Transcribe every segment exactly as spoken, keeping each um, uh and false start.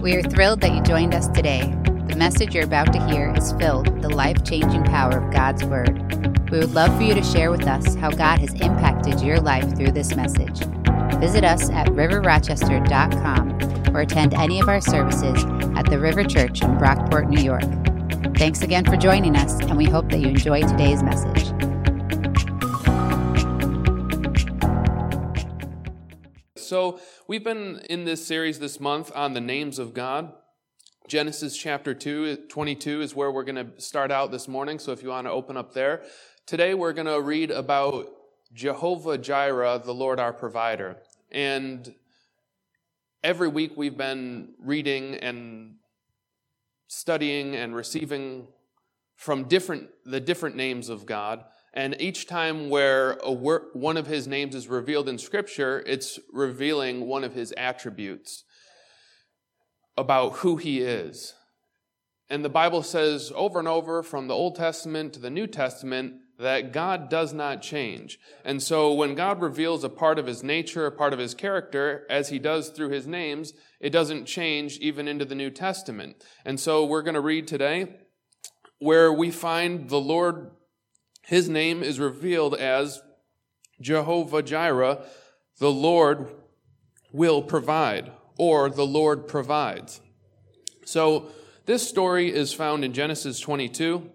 We are thrilled that you joined us today. The message you're about to hear is filled with the life-changing power of God's Word. We would love for you to share with us how God has impacted your life through this message. Visit us at river rochester dot com or attend any of our services at the River Church in Brockport, New York. Thanks again for joining us, and we hope that you enjoy today's message. So we've been in this series this month on the names of God. Genesis chapter two, twenty-two is where we're going to start out this morning, so if you want to open up there. Today we're going to read about Jehovah Jireh, the Lord our provider. And every week we've been reading and studying and receiving from different the different names of God. And each time where a word, one of his names is revealed in Scripture, it's revealing one of his attributes about who he is. And the Bible says over and over from the Old Testament to the New Testament that God does not change. And so when God reveals a part of his nature, a part of his character, as he does through his names, it doesn't change even into the New Testament. And so we're going to read today where we find the Lord. His name is revealed as Jehovah Jireh, the Lord will provide, or the Lord provides. So this story is found in Genesis twenty-two,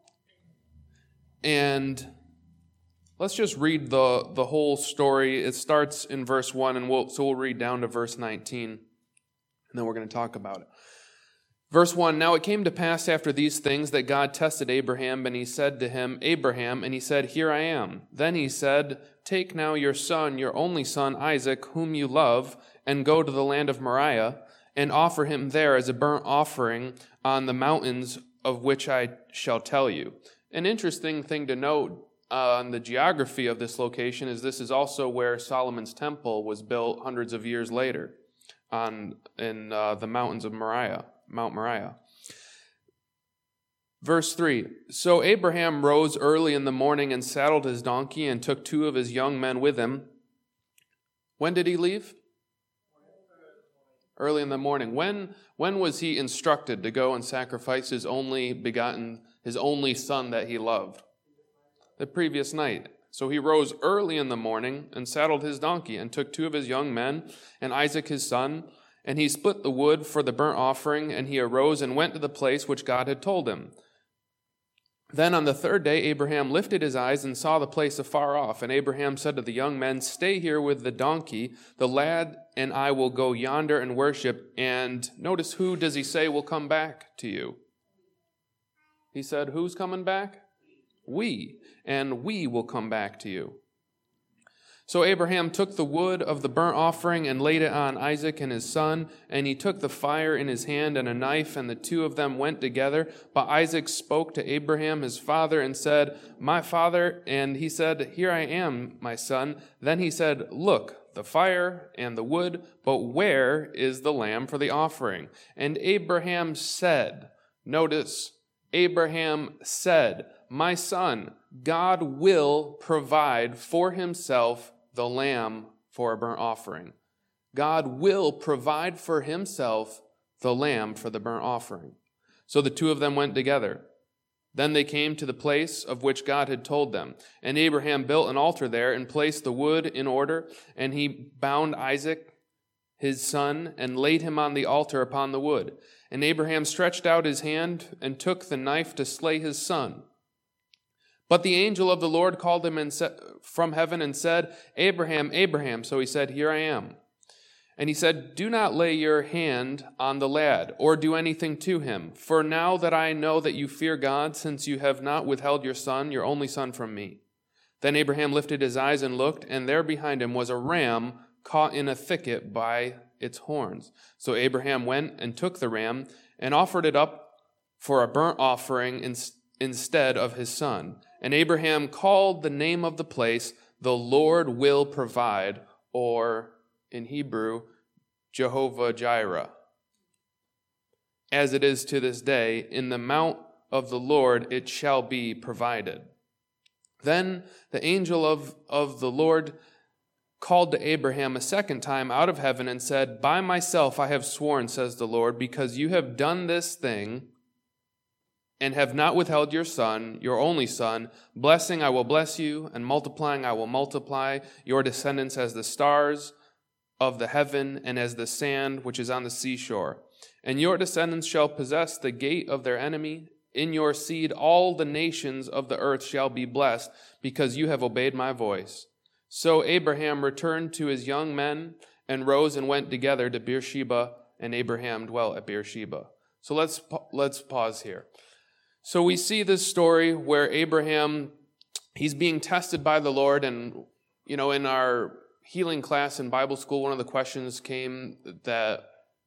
and let's just read the, the whole story. It starts in verse one, and we'll, so we'll read down to verse nineteen, and then we're going to talk about it. Verse one, now it came to pass after these things that God tested Abraham, and he said to him, Abraham, and he said, Here I am. Then he said, Take now your son, your only son, Isaac, whom you love, and go to the land of Moriah, and offer him there as a burnt offering on the mountains of which I shall tell you. An interesting thing to note uh, on the geography of this location is this is also where Solomon's temple was built hundreds of years later on in uh, the mountains of Moriah. Mount Moriah. Verse three, so Abraham rose early in the morning and saddled his donkey and took two of his young men with him. When did he leave? Early in the morning. When, when was he instructed to go and sacrifice his only begotten, his only son that he loved? The previous night. So he rose early in the morning and saddled his donkey and took two of his young men and Isaac his son. And he split the wood for the burnt offering, and he arose and went to the place which God had told him. Then on the third day Abraham lifted his eyes and saw the place afar off. And Abraham said to the young men, Stay here with the donkey. The lad and I will go yonder and worship. And notice, who does he say will come back to you? He said, who's coming back? We. And we will come back to you. So Abraham took the wood of the burnt offering and laid it on Isaac and his son, and he took the fire in his hand and a knife, and the two of them went together. But Isaac spoke to Abraham his father and said, My father, and he said, Here I am, my son. Then he said, Look, the fire and the wood, but where is the lamb for the offering? And Abraham said, notice, Abraham said, My son, God will provide for himself the lamb for a burnt offering. God will provide for himself the lamb for the burnt offering. So the two of them went together. Then they came to the place of which God had told them. And Abraham built an altar there and placed the wood in order. And he bound Isaac, his son, and laid him on the altar upon the wood. And Abraham stretched out his hand and took the knife to slay his son. But the angel of the Lord called him and said, from heaven and said, Abraham, Abraham. So he said, Here I am. And he said, Do not lay your hand on the lad, or do anything to him. For now that I know that you fear God, since you have not withheld your son, your only son, from me. Then Abraham lifted his eyes and looked, and there behind him was a ram caught in a thicket by its horns. So Abraham went and took the ram and offered it up for a burnt offering in, instead of his son. And Abraham called the name of the place, The Lord Will Provide, or in Hebrew, Jehovah Jireh. As it is to this day, in the mount of the Lord it shall be provided. Then the angel of, of the Lord called to Abraham a second time out of heaven and said, "By myself I have sworn, says the Lord, because you have done this thing and have not withheld your son, your only son. Blessing I will bless you, and multiplying I will multiply your descendants as the stars of the heaven and as the sand which is on the seashore. And your descendants shall possess the gate of their enemy. In your seed all the nations of the earth shall be blessed, because you have obeyed my voice." So Abraham returned to his young men and rose and went together to Beersheba, and Abraham dwelt at Beersheba. So let's let's pause here. So we see this story where Abraham, he's being tested by the Lord, and you know, in our healing class in Bible school, one of the questions came that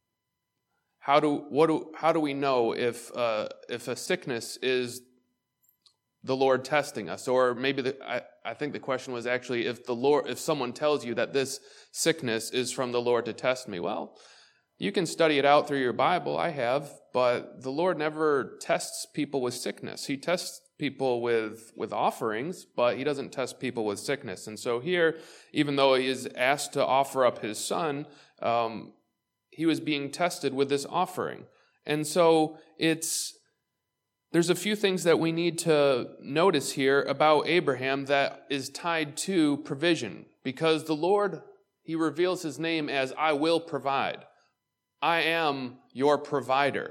how do what do how do we know if uh, if a sickness is the Lord testing us? Or maybe the, I, I think the question was actually if the Lord, if someone tells you that this sickness is from the Lord to test me. Well, you can study it out through your Bible. I have, but the Lord never tests people with sickness. He tests people with, with offerings, but he doesn't test people with sickness. And so here, even though he is asked to offer up his son, um, he was being tested with this offering. And so it's There's a few things that we need to notice here about Abraham that is tied to provision, because the Lord, he reveals his name as I will provide. I am your provider.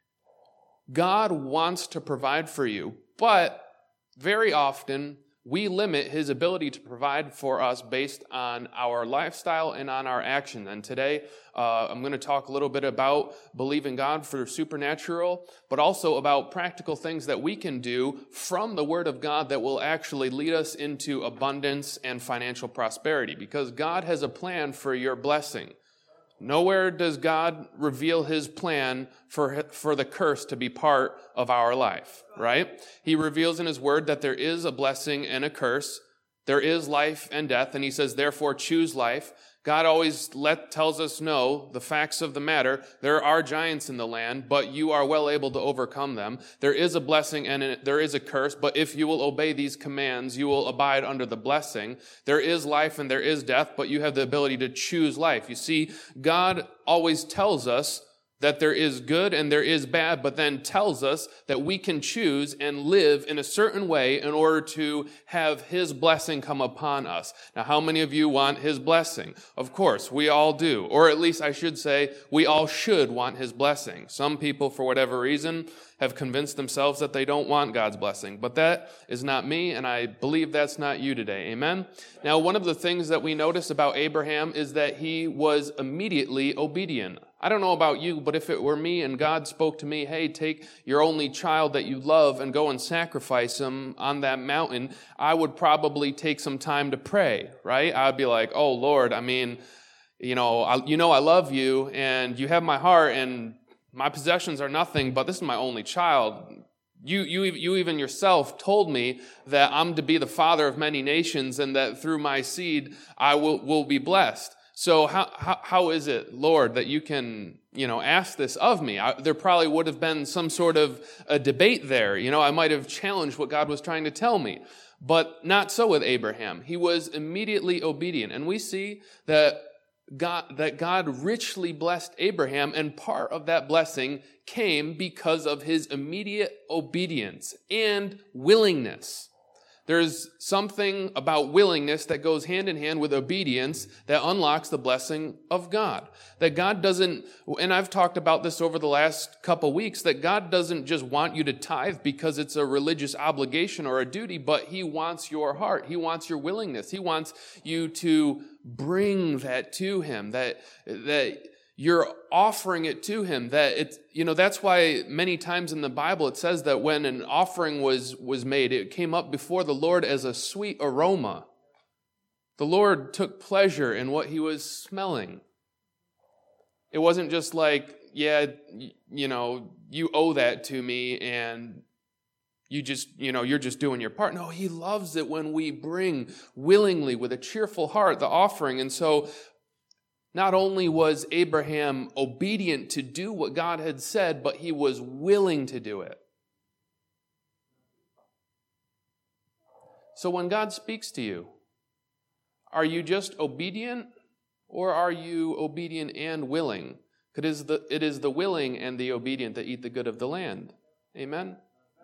God wants to provide for you, but very often we limit his ability to provide for us based on our lifestyle and on our action. And today, uh, I'm going to talk a little bit about believing God for supernatural, but also about practical things that we can do from the Word of God that will actually lead us into abundance and financial prosperity, because God has a plan for your blessing. Nowhere does God reveal his plan for, for the curse to be part of our life, right? He reveals in his word that there is a blessing and a curse. There is life and death, and he says, therefore, choose life. God always let, tells us, no, the facts of the matter. There are giants in the land, but you are well able to overcome them. There is a blessing and there is a curse, but if you will obey these commands, you will abide under the blessing. There is life and there is death, but you have the ability to choose life. You see, God always tells us that there is good and there is bad, but then tells us that we can choose and live in a certain way in order to have his blessing come upon us. Now, how many of you want his blessing? Of course, we all do. Or at least I should say, we all should want his blessing. Some people, for whatever reason, have convinced themselves that they don't want God's blessing. But that is not me, and I believe that's not you today. Amen? Now, one of the things that we notice about Abraham is that he was immediately obedient. I don't know about you, but if it were me and God spoke to me, hey, take your only child that you love and go and sacrifice him on that mountain, I would probably take some time to pray, right? I'd be like, oh, Lord, I mean, you know, I, you know I love you, and you have my heart, and my possessions are nothing, but this is my only child. You, you, you even yourself told me that I'm to be the father of many nations, and that through my seed I will, will be blessed. So how, how how is it, Lord, that you can, you know, ask this of me? I, there probably would have been some sort of a debate there. You know, I might have challenged what God was trying to tell me. But not so with Abraham. He was immediately obedient. And we see that God, that God richly blessed Abraham, and part of that blessing came because of his immediate obedience and willingness. There's something about willingness that goes hand in hand with obedience that unlocks the blessing of God. That God doesn't, and I've talked about this over the last couple weeks, that God doesn't just want you to tithe because it's a religious obligation or a duty, but he wants your heart. He wants your willingness. He wants you to bring that to him, that, that you're offering it to him. That it's, you know, that's why many times in the Bible it says that when an offering was, was made, it came up before the Lord as a sweet aroma. The Lord took pleasure in what he was smelling. It wasn't just like, yeah, you know, you owe that to me and you just, you know, you're just doing your part. No, he loves it when we bring willingly with a cheerful heart the offering. And so not only was Abraham obedient to do what God had said, but he was willing to do it. So when God speaks to you, Are you just obedient, or are you obedient and willing? It is the, it is the willing and the obedient that eat the good of the land. Amen?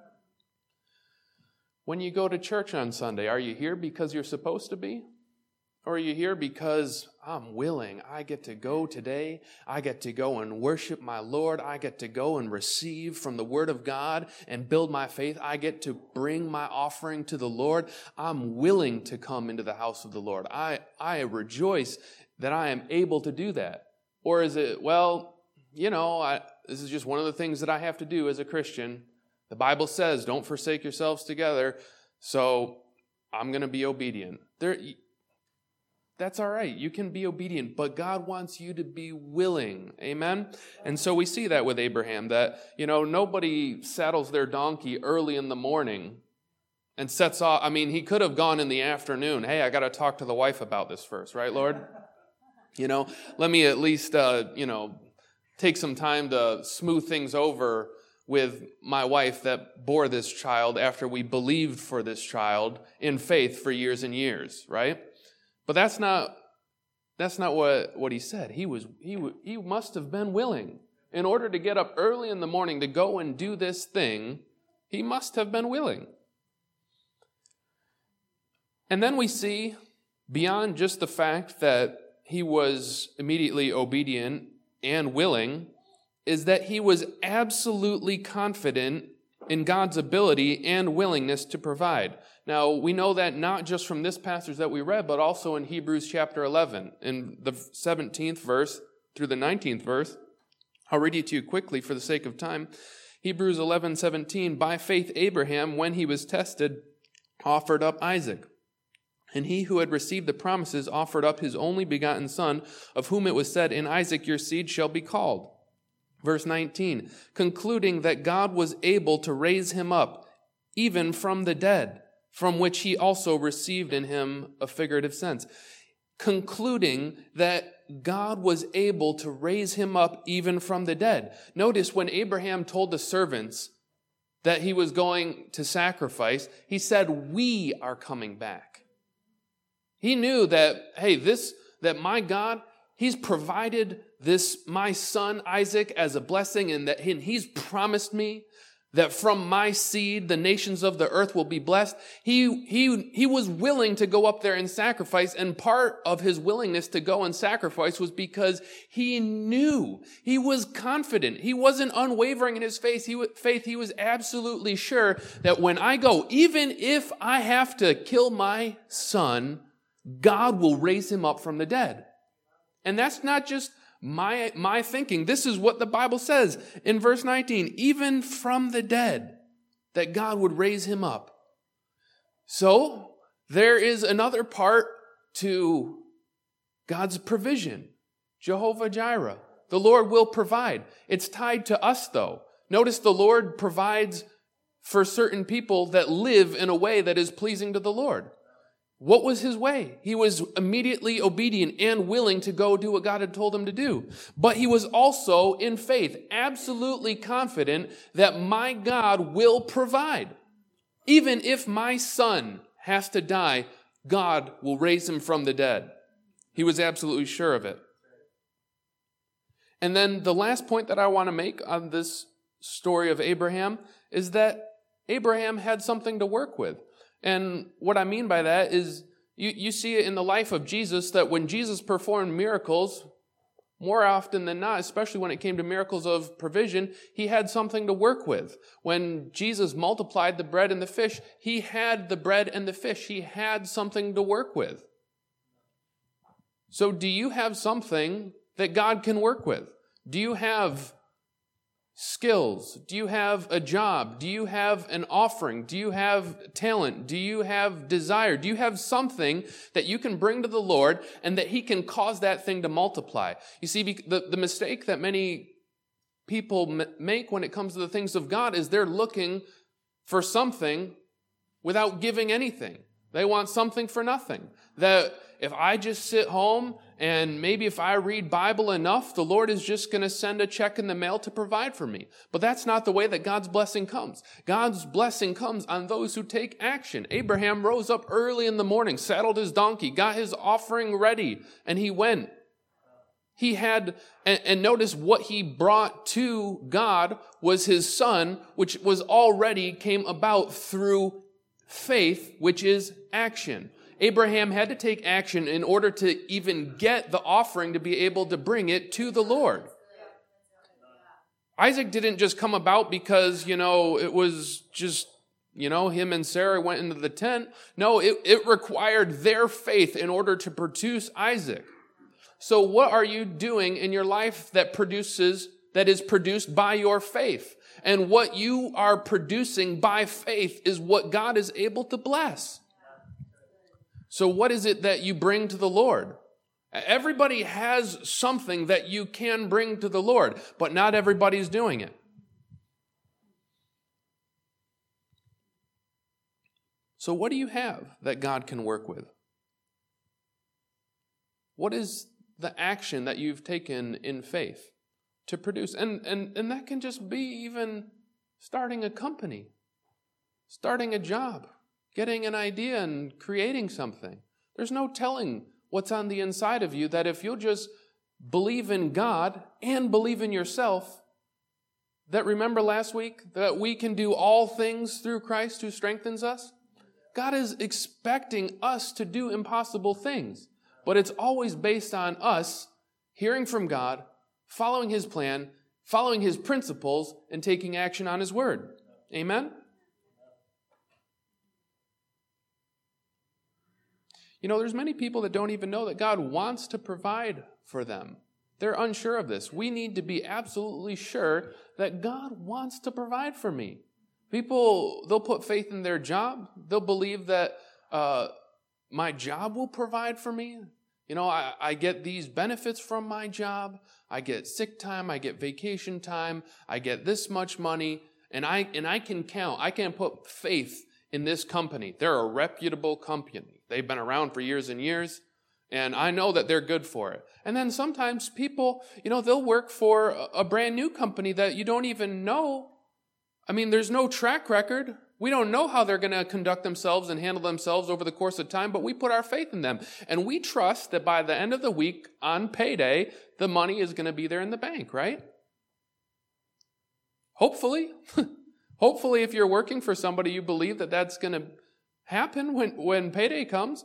When you go to church on Sunday, are you here because you're supposed to be? Or are you here because I'm willing? I get to go today. I get to go and worship my Lord. I get to go and receive from the Word of God and build my faith. I get to bring my offering to the Lord. I'm willing to come into the house of the Lord. I, I rejoice that I am able to do that. Or is it, well, you know, I, this is just one of the things that I have to do as a Christian. The Bible says, don't forsake yourselves together, so I'm going to be obedient. There, that's all right. You can be obedient, but God wants you to be willing. Amen? And so we see that with Abraham, that, you know, nobody saddles their donkey early in the morning and sets off. I mean, he could have gone in the afternoon. Hey, I got to talk to the wife about this first, right, Lord? You know, let me at least, uh, you know, take some time to smooth things over with my wife that bore this child after we believed for this child in faith for years and years, right? But that's not that's not what, what he said. He was he he must have been willing. In order to get up early in the morning to go and do this thing, he must have been willing. And then we see, beyond just the fact that he was immediately obedient and willing, is that he was absolutely confident in God's ability and willingness to provide. Now, we know that not just from this passage that we read, but also in Hebrews chapter eleven, in the seventeenth verse through the nineteenth verse. I'll read it to you quickly for the sake of time. Hebrews eleven seventeen, by faith Abraham, when he was tested, offered up Isaac. And he who had received the promises offered up his only begotten son, of whom it was said, in Isaac your seed shall be called. Verse nineteen, concluding that God was able to raise him up, even from the dead, from which he also received in him a figurative sense. Concluding that God was able to raise him up even from the dead. Notice when Abraham told the servants that he was going to sacrifice, he said, we are coming back. He knew that, hey, this, that my God, he's provided this, my son Isaac, as a blessing, and that he's promised me that from my seed, the nations of the earth will be blessed. He, he, he was willing to go up there and sacrifice, and part of his willingness to go and sacrifice was because he knew, he was confident, he wasn't unwavering in his faith. He, faith. He was absolutely sure that when I go, even if I have to kill my son, God will raise him up from the dead. And that's not just My, my thinking. This is what the Bible says in verse nineteen, even from the dead, that God would raise him up. So there is another part to God's provision. Jehovah Jireh. The Lord will provide. It's tied to us though. Notice the Lord provides for certain people that live in a way that is pleasing to the Lord. What was his way? He was immediately obedient and willing to go do what God had told him to do. But he was also in faith, absolutely confident that my God will provide. Even if my son has to die, God will raise him from the dead. He was absolutely sure of it. And then the last point that I want to make on this story of Abraham is that Abraham had something to work with. And what I mean by that is you, you see it in the life of Jesus that when Jesus performed miracles, more often than not, especially when it came to miracles of provision, he had something to work with. When Jesus multiplied the bread and the fish, he had the bread and the fish. He had something to work with. So do you have something that God can work with? Do you have skills? Do you have a job? Do you have an offering? Do you have talent? Do you have desire? Do you have something that you can bring to the Lord and that he can cause that thing to multiply? You see, the, the mistake that many people make when it comes to the things of God is they're looking for something without giving anything. They want something for nothing. That if I just sit home and maybe if I read Bible enough, the Lord is just going to send a check in the mail to provide for me. But that's not the way that God's blessing comes. God's blessing comes on those who take action. Abraham rose up early in the morning, saddled his donkey, got his offering ready, and he went. He had, and, and notice what he brought to God was his son, which was already came about through faith, which is action. Abraham had to take action in order to even get the offering to be able to bring it to the Lord. Isaac didn't just come about because, you know, it was just, you know, him and Sarah went into the tent. No, it, it required their faith in order to produce Isaac. So what are you doing in your life that produces, that is produced by your faith? And what you are producing by faith is what God is able to bless. So what is it that you bring to the Lord? Everybody has something that you can bring to the Lord, but not everybody's doing it. So what do you have that God can work with? What is the action that you've taken in faith to produce? And, and, and that can just be even starting a company, starting a job, getting an idea and creating something. There's no telling what's on the inside of you, that if you'll just believe in God and believe in yourself, that remember last week that we can do all things through Christ who strengthens us? God is expecting us to do impossible things. But it's always based on us hearing from God, following His plan, following His principles, and taking action on His word. Amen? You know, there's many people that don't even know that God wants to provide for them. They're unsure of this. We need to be absolutely sure that God wants to provide for me. People, they'll put faith in their job. They'll believe that uh, my job will provide for me. You know, I, I get these benefits from my job. I get sick time. I get vacation time. I get this much money. And I and I can count. I can put faith in this company. They're a reputable company. They've been around for years and years. And I know that they're good for it. And then sometimes people, you know, they'll work for a, a brand new company that you don't even know. I mean, there's no track record. We don't know how they're going to conduct themselves and handle themselves over the course of time, but we put our faith in them. And we trust that by the end of the week, on payday, the money is going to be there in the bank, right? Hopefully. Hopefully, if you're working for somebody, you believe that that's going to happen when, when payday comes.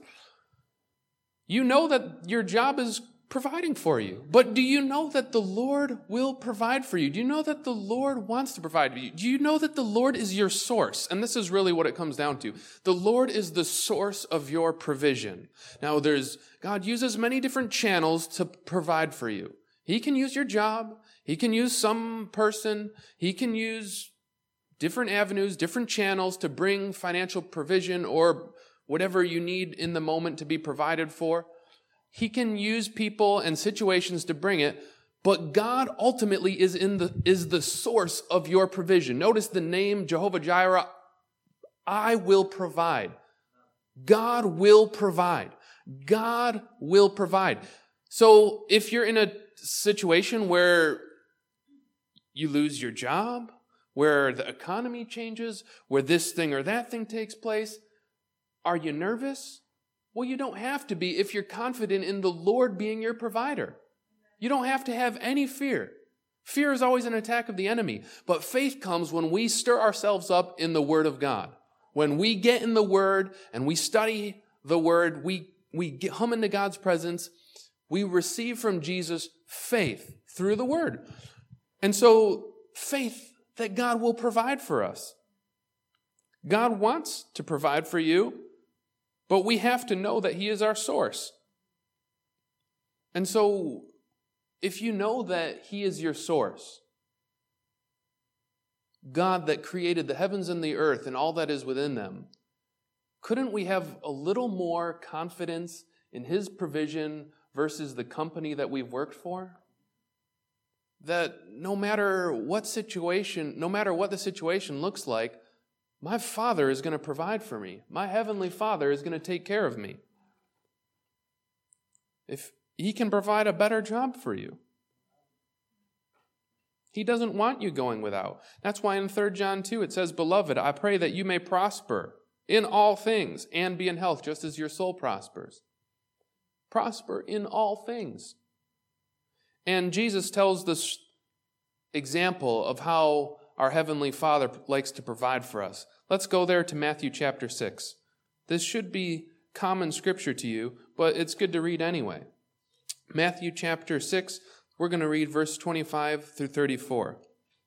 You know that your job is providing for you. But do you know that the Lord will provide for you? Do you know that the Lord wants to provide for you? Do you know that the Lord is your source? And this is really what it comes down to. The Lord is the source of your provision. Now, there's God uses many different channels to provide for you. He can use your job. He can use some person. He can use different avenues, different channels to bring financial provision or whatever you need in the moment to be provided for. He can use people and situations to bring it, but God ultimately is in the is the source of your provision. Notice the name Jehovah Jireh. I will provide. God will provide. God will provide. So if you're in a situation where you lose your job, where the economy changes, where this thing or that thing takes place, are you nervous? Well, you don't have to be if you're confident in the Lord being your provider. You don't have to have any fear. Fear is always an attack of the enemy. But faith comes when we stir ourselves up in the Word of God. When we get in the Word and we study the Word, we, we get, hum into God's presence, we receive from Jesus faith through the Word. And so faith that God will provide for us. God wants to provide for you, but we have to know that He is our source. And so, if you know that He is your source, God that created the heavens and the earth and all that is within them, couldn't we have a little more confidence in His provision versus the company that we've worked for? That no matter what situation, no matter what the situation looks like, My Father is going to provide for me. My Heavenly Father is going to take care of me. If He can provide a better job for you. He doesn't want you going without. That's why in Third John two it says, Beloved, I pray that you may prosper in all things and be in health, just as your soul prospers. Prosper in all things. And Jesus tells this example of how our Heavenly Father likes to provide for us. Let's go there to Matthew chapter six. This should be common scripture to you, but it's good to read anyway. Matthew chapter six, we're going to read verse twenty-five through thirty-four.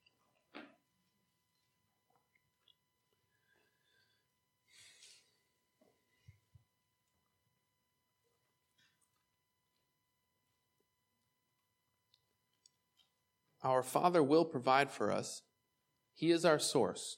Our Father will provide for us. He is our source.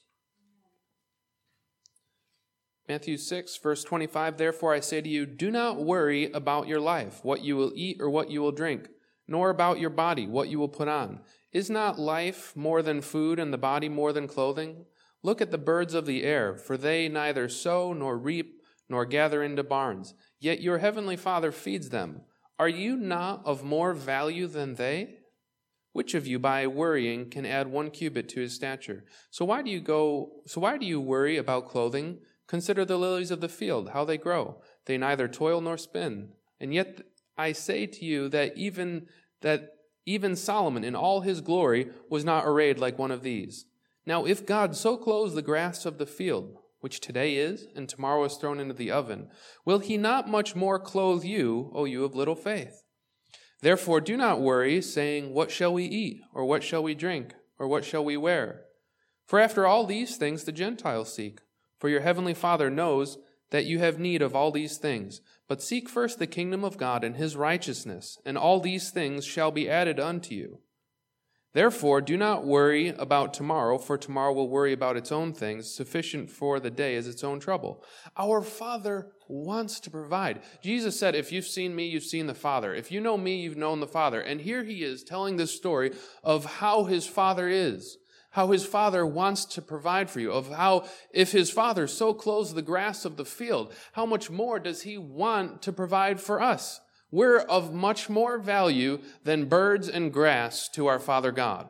Matthew six, verse twenty-five, Therefore I say to you, do not worry about your life, what you will eat or what you will drink, nor about your body, what you will put on. Is not life more than food and the body more than clothing? Look at the birds of the air, for they neither sow nor reap nor gather into barns, yet your heavenly Father feeds them. Are you not of more value than they? Which of you by worrying can add one cubit to his stature? So why do you go, so why do you worry about clothing? Consider the lilies of the field, how they grow. They neither toil nor spin. And yet I say to you that even that even Solomon in all his glory was not arrayed like one of these. Now if God so clothes the grass of the field, which today is and tomorrow is thrown into the oven, will he not much more clothe you, O you of little faith? Therefore do not worry, saying, What shall we eat? Or what shall we drink? Or what shall we wear? For after all these things the Gentiles seek. For your heavenly Father knows that you have need of all these things. But seek first the kingdom of God and his righteousness, and all these things shall be added unto you. Therefore do not worry about tomorrow, for tomorrow will worry about its own things. Sufficient for the day is its own trouble. Our Father wants to provide. Jesus said, if you've seen me, you've seen the Father. If you know me, you've known the Father. And here he is telling this story of how his Father is. How his Father wants to provide for you, of how if his Father so clothes the grass of the field, how much more does he want to provide for us? We're of much more value than birds and grass to our Father God.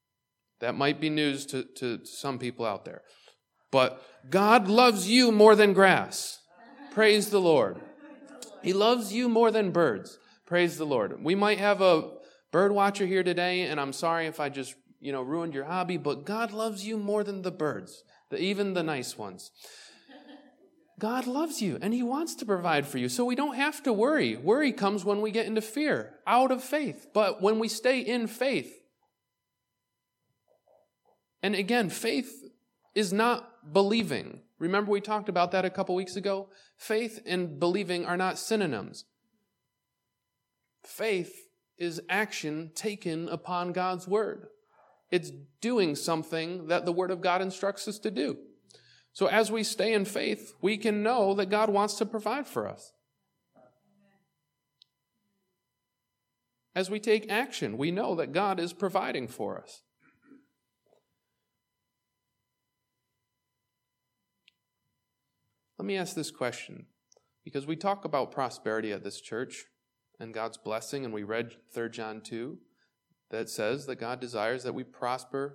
That might be news to, to some people out there. But God loves you more than grass. Praise the Lord. He loves you more than birds. Praise the Lord. We might have a bird watcher here today, and I'm sorry if I just you know, ruined your hobby, but God loves you more than the birds, the, even the nice ones. God loves you, and he wants to provide for you, so we don't have to worry. Worry comes when we get into fear, out of faith. But when we stay in faith, and again, faith is not believing. Remember we talked about that a couple weeks ago? Faith and believing are not synonyms. Faith is action taken upon God's word. It's doing something that the Word of God instructs us to do. So as we stay in faith, we can know that God wants to provide for us. As we take action, we know that God is providing for us. Let me ask this question, because we talk about prosperity at this church and God's blessing, and we read Third John two. That says that God desires that we prosper.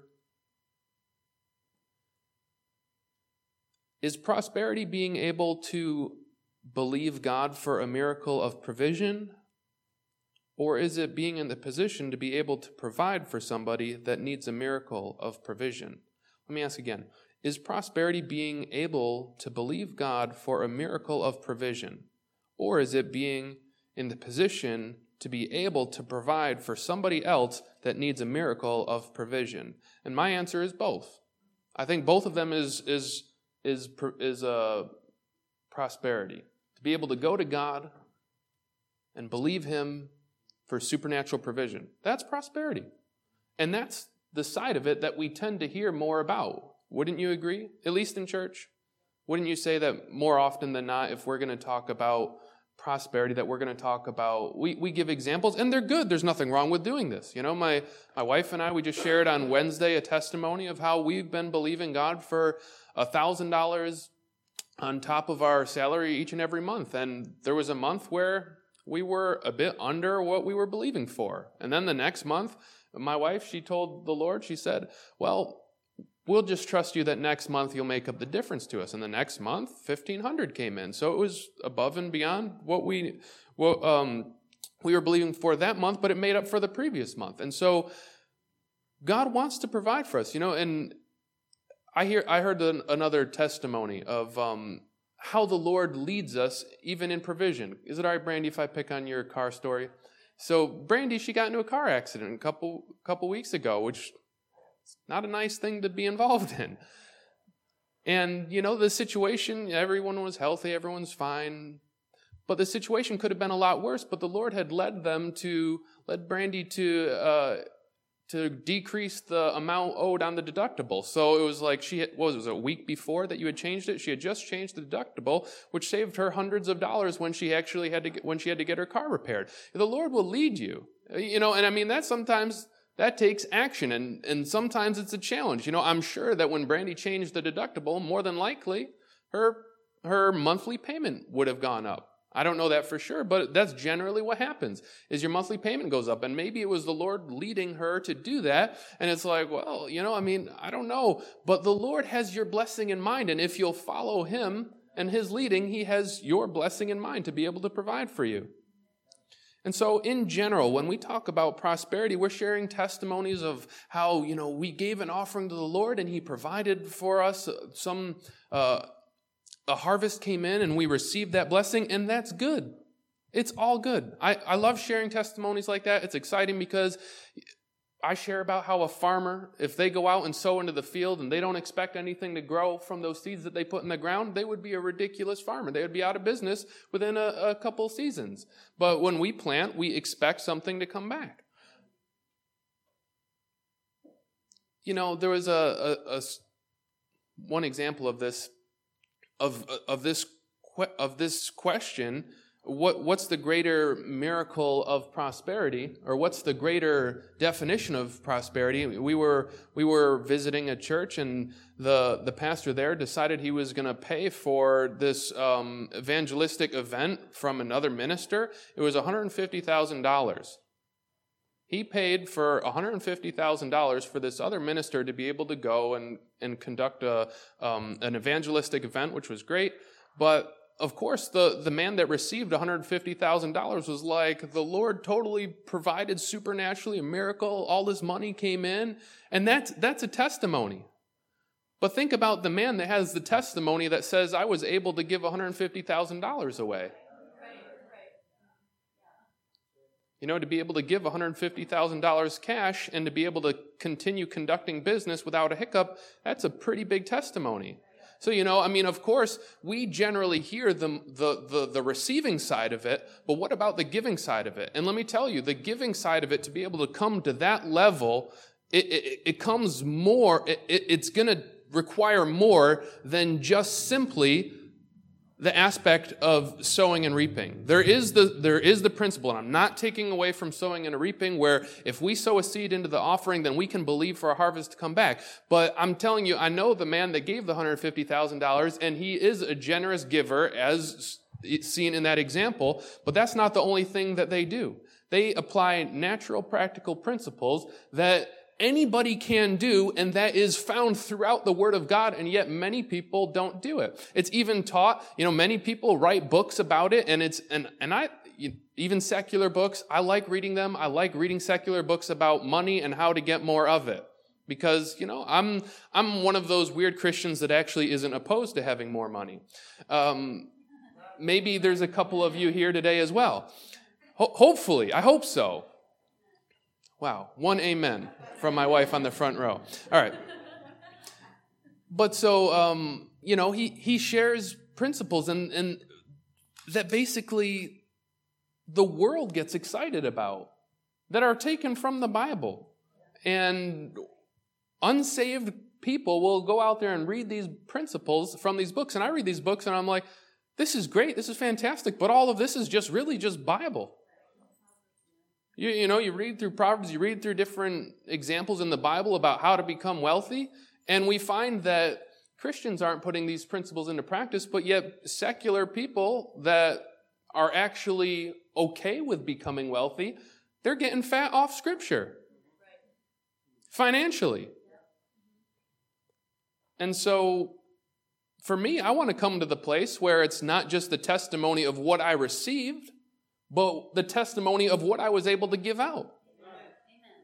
Is prosperity being able to believe God for a miracle of provision? Or is it being in the position to be able to provide for somebody that needs a miracle of provision? Let me ask again. Is prosperity being able to believe God for a miracle of provision? Or is it being in the position to be able to provide for somebody else that needs a miracle of provision? And my answer is both. I think both of them is is is is a prosperity. To be able to go to God and believe him for supernatural provision. That's prosperity. And that's the side of it that we tend to hear more about. Wouldn't you agree? At least in church. Wouldn't you say that more often than not, if we're going to talk about prosperity that we're going to talk about, we, we give examples, and they're good. There's nothing wrong with doing this. You know, my, my wife and I, we just shared on Wednesday a testimony of how we've been believing God for one thousand dollars on top of our salary each and every month. And there was a month where we were a bit under what we were believing for. And then the next month, my wife, she told the Lord, she said, well, we'll just trust you that next month you'll make up the difference to us. And the next month, fifteen hundred came in. So it was above and beyond what we what, um, we were believing for that month, but it made up for the previous month. And so God wants to provide for us, you know, and I hear I heard an, another testimony of um, how the Lord leads us even in provision. Is it all right, Brandy, if I pick on your car story? So Brandy, she got into a car accident a couple couple weeks ago, which is not a nice thing to be involved in. And, you know, the situation, everyone was healthy, everyone's fine. But the situation could have been a lot worse, but the Lord had led them to, led Brandy to, uh, to decrease the amount owed on the deductible. So it was like she had, what was it, a week before that you had changed it? She had just changed the deductible, which saved her hundreds of dollars when she actually had to get, when she had to get her car repaired. The Lord will lead you, you know, and I mean, that sometimes, that takes action, and, and sometimes it's a challenge. You know, I'm sure that when Brandy changed the deductible, more than likely, her, her monthly payment would have gone up. I don't know that for sure, but that's generally what happens, is your monthly payment goes up. And maybe it was the Lord leading her to do that. And it's like, well, you know, I mean, I don't know. But the Lord has your blessing in mind. And if you'll follow him and his leading, he has your blessing in mind to be able to provide for you. And so in general, when we talk about prosperity, we're sharing testimonies of how, you know, we gave an offering to the Lord and he provided for us some uh a harvest came in and we received that blessing, and that's good. It's all good. I, I love sharing testimonies like that. It's exciting because I share about how a farmer, if they go out and sow into the field and they don't expect anything to grow from those seeds that they put in the ground, they would be a ridiculous farmer. They would be out of business within a, a couple seasons. But when we plant, we expect something to come back. You know, there was a, a, a one example of this Of of this of this question, what what's the greater miracle of prosperity, or what's the greater definition of prosperity? We were we were visiting a church, and the the pastor there decided he was going to pay for this um, evangelistic event from another minister. It was one hundred fifty thousand dollars. He paid for one hundred fifty thousand dollars for this other minister to be able to go and, and conduct a, um, an evangelistic event, which was great. But, of course, the, the man that received one hundred fifty thousand dollars was like, the Lord totally provided supernaturally a miracle. All this money came in. And that's, that's a testimony. But think about the man that has the testimony that says, I was able to give one hundred fifty thousand dollars away. You know, to be able to give one hundred fifty thousand dollars cash and to be able to continue conducting business without a hiccup, that's a pretty big testimony. So, you know, I mean, of course, we generally hear the, the, the, the receiving side of it, but what about the giving side of it? And let me tell you, the giving side of it, to be able to come to that level, it, it, it comes more, it, it, it's going to require more than just simply the aspect of sowing and reaping. There is the there is the principle, and I'm not taking away from sowing and reaping, where if we sow a seed into the offering, then we can believe for a harvest to come back. But I'm telling you, I know the man that gave the one hundred fifty thousand dollars, and he is a generous giver, as seen in that example, but that's not the only thing that they do. They apply natural, practical principles that anybody can do, and that is found throughout the Word of God, and yet many people don't do it. It's even taught, you know, many people write books about it, and it's, and, and I, even secular books, I like reading them. I like reading secular books about money and how to get more of it. Because, you know, I'm, I'm one of those weird Christians that actually isn't opposed to having more money. Um, maybe there's a couple of you here today as well. Ho- hopefully, I hope so. Wow, one amen from my wife on the front row. All right. But so, um, you know, he, he shares principles and, and that basically the world gets excited about, that are taken from the Bible. And unsaved people will go out there and read these principles from these books. And I read these books and I'm like, This is great. This is fantastic. But all of this is just really just Bible. You, you know, you read through Proverbs, you read through different examples in the Bible about how to become wealthy, and we find that Christians aren't putting these principles into practice, but yet secular people that are actually okay with becoming wealthy, they're getting fat off Scripture financially. And so, for me, I want to come to the place where it's not just the testimony of what I received, but the testimony of what I was able to give out. Amen.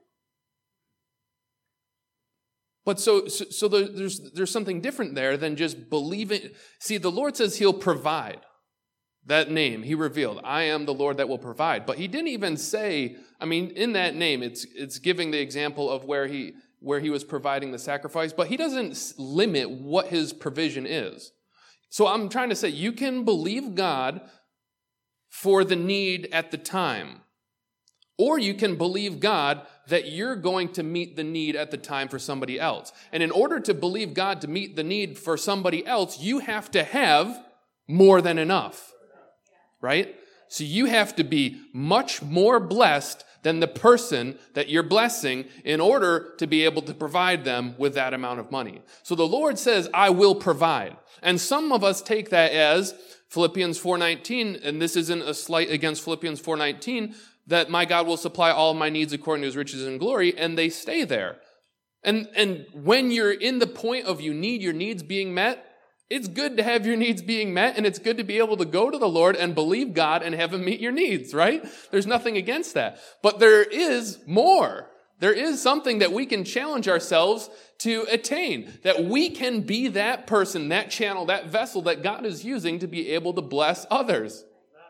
But so, so, so there's, there's something different there than just believing. See, the Lord says He'll provide. That name He revealed, I am the Lord that will provide. But He didn't even say, I mean, in that name, it's it's giving the example of where He where He was providing the sacrifice, but He doesn't limit what His provision is. So I'm trying to say, you can believe God for the need at the time. Or you can believe God that you're going to meet the need at the time for somebody else. And in order to believe God to meet the need for somebody else, you have to have more than enough. Right? So you have to be much more blessed than the person that you're blessing in order to be able to provide them with that amount of money. So the Lord says, I will provide. And some of us take that as Philippians four nineteen, and this isn't a slight against Philippians four nineteen, that my God will supply all of my needs according to His riches and glory, and they stay there. And, and when you're in the point of you need your needs being met, it's good to have your needs being met, and it's good to be able to go to the Lord and believe God and have Him meet your needs, right? There's nothing against that. But there is more. There is something that we can challenge ourselves to attain, that we can be that person, that channel, that vessel that God is using to be able to bless others.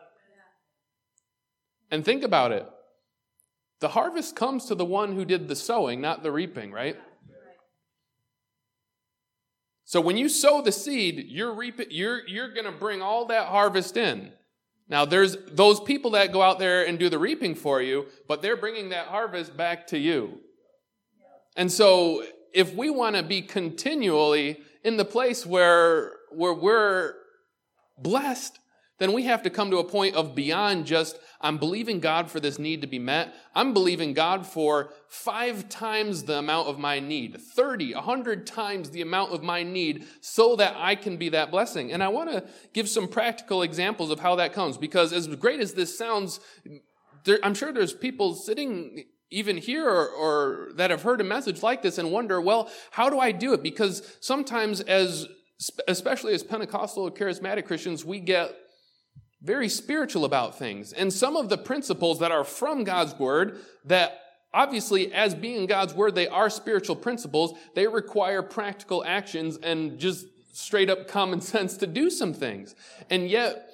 And think about it. The harvest comes to the one who did the sowing, not the reaping, right? So when you sow the seed, you're reaping, you're, you're going to bring all that harvest in. Now, there's those people that go out there and do the reaping for you, but they're bringing that harvest back to you. And so if we want to be continually in the place where, where we're blessed, then we have to come to a point of beyond just, I'm believing God for this need to be met. I'm believing God for five times the amount of my need, thirty, one hundred times the amount of my need so that I can be that blessing. And I want to give some practical examples of how that comes, because as great as this sounds, there, I'm sure there's people sitting even here or, or that have heard a message like this and wonder, well, how do I do it? Because sometimes as, especially as Pentecostal or charismatic Christians, we get very spiritual about things. And some of the principles that are from God's Word, that obviously as being God's Word, they are spiritual principles, they require practical actions and just straight up common sense to do some things. And yet,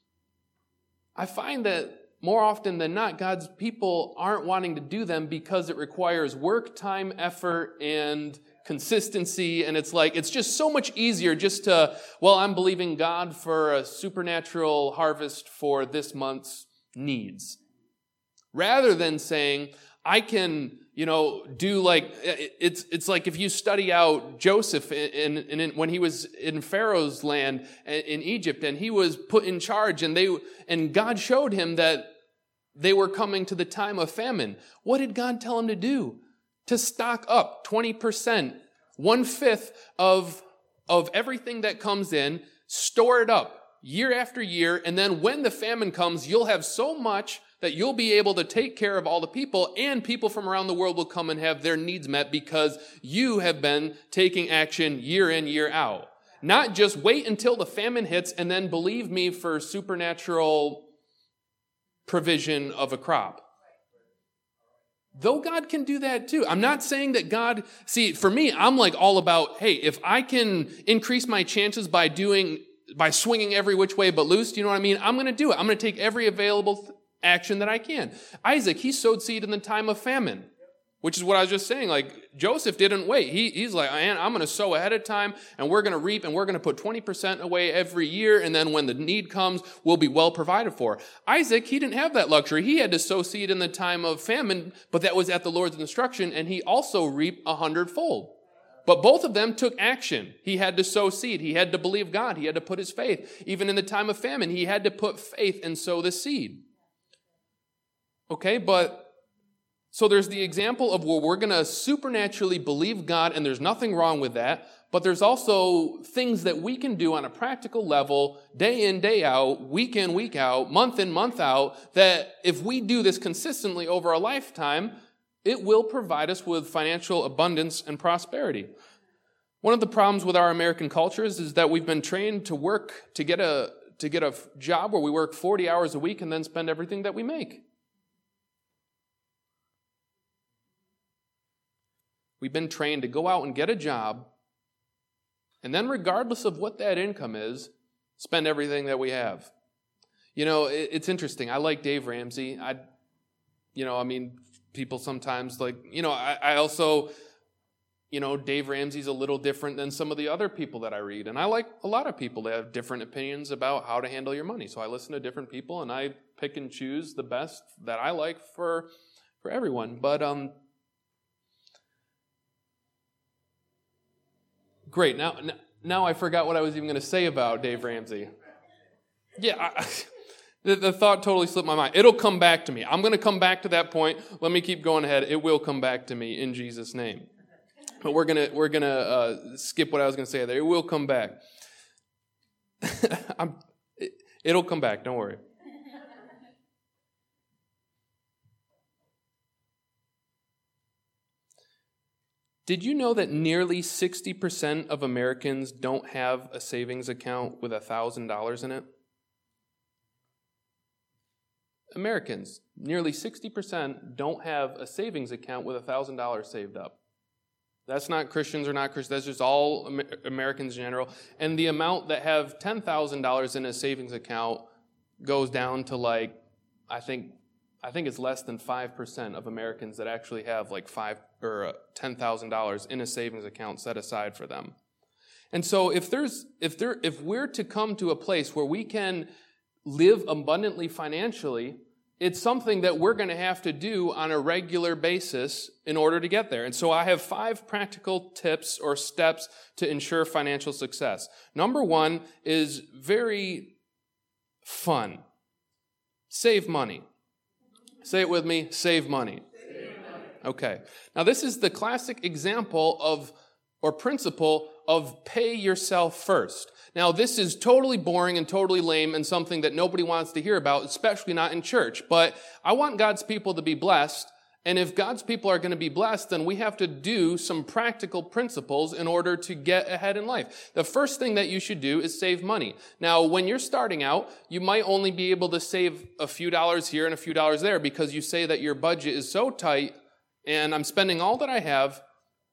I find that more often than not, God's people aren't wanting to do them because it requires work, time, effort, and consistency. And it's like, it's just so much easier just to, well, I'm believing God for a supernatural harvest for this month's needs. Rather than saying, I can, you know, do like, it's it's like if you study out Joseph in, in, in when he was in Pharaoh's land in Egypt, and he was put in charge, and they and God showed him that they were coming to the time of famine. What did God tell him to do? To stock up twenty percent, one-fifth of, of everything that comes in, store it up year after year, and then when the famine comes, you'll have so much that you'll be able to take care of all the people, and people from around the world will come and have their needs met because you have been taking action year in, year out. Not just wait until the famine hits and then believe me for supernatural provision of a crop. Though God can do that too. I'm not saying that God, see, for me, I'm like all about, hey, if I can increase my chances by doing, by swinging every which way but loose, do you know what I mean? I'm going to do it. I'm going to take every available th- action that I can. Isaac, he sowed seed in the time of famine, which is what I was just saying. Like, Joseph didn't wait. He, he's like, man, I'm going to sow ahead of time, and we're going to reap, and we're going to put twenty percent away every year, and then when the need comes, we'll be well provided for. Isaac, he didn't have that luxury. He had to sow seed in the time of famine, but that was at the Lord's instruction, and he also reaped a hundredfold. But both of them took action. He had to sow seed. He had to believe God. He had to put his faith. Even in the time of famine, he had to put faith and sow the seed. Okay, but so there's the example of where we're going to supernaturally believe God, and there's nothing wrong with that. But there's also things that we can do on a practical level, day in, day out, week in, week out, month in, month out, that if we do this consistently over a lifetime, it will provide us with financial abundance and prosperity. One of the problems with our American culture is, is that we've been trained to work, to get a to get a job where we work forty hours a week and then spend everything that we make. We've been trained to go out and get a job, and then regardless of what that income is, spend everything that we have. You know, it, it's interesting. I like Dave Ramsey. I, you know, I mean, people sometimes like, you know, I, I also, you know, Dave Ramsey's a little different than some of the other people that I read. And I like a lot of people that have different opinions about how to handle your money. So I listen to different people and I pick and choose the best that I like for, for everyone. But, um, Great. Now, now I forgot what I was even going to say about Dave Ramsey. Yeah, I, the, the thought totally slipped my mind. It'll come back to me. I'm going to come back to that point. Let me keep going ahead. It will come back to me in Jesus' name. But we're gonna we're gonna uh, skip what I was going to say there. It will come back. I'm, it, it'll come back. Don't worry. Did you know that nearly sixty percent of Americans don't have a savings account with one thousand dollars in it? Americans, nearly sixty percent don't have a savings account with one thousand dollars saved up. That's not Christians or not Christians. That's just all Americans in general. And the amount that have ten thousand dollars in a savings account goes down to like, I think, I think it's less than five percent of Americans that actually have like five or ten thousand dollars in a savings account set aside for them. And so if there's if there if we're to come to a place where we can live abundantly financially, it's something that we're going to have to do on a regular basis in order to get there. And so I have five practical tips or steps to ensure financial success. Number one is very fun. Save money. Say it with me, save money. Save money. Okay. Now this is the classic example of, or principle of pay yourself first. Now this is totally boring and totally lame and something that nobody wants to hear about, especially not in church. But I want God's people to be blessed. And if God's people are going to be blessed, then we have to do some practical principles in order to get ahead in life. The first thing that you should do is save money. Now, when you're starting out, you might only be able to save a few dollars here and a few dollars there because you say that your budget is so tight and I'm spending all that I have.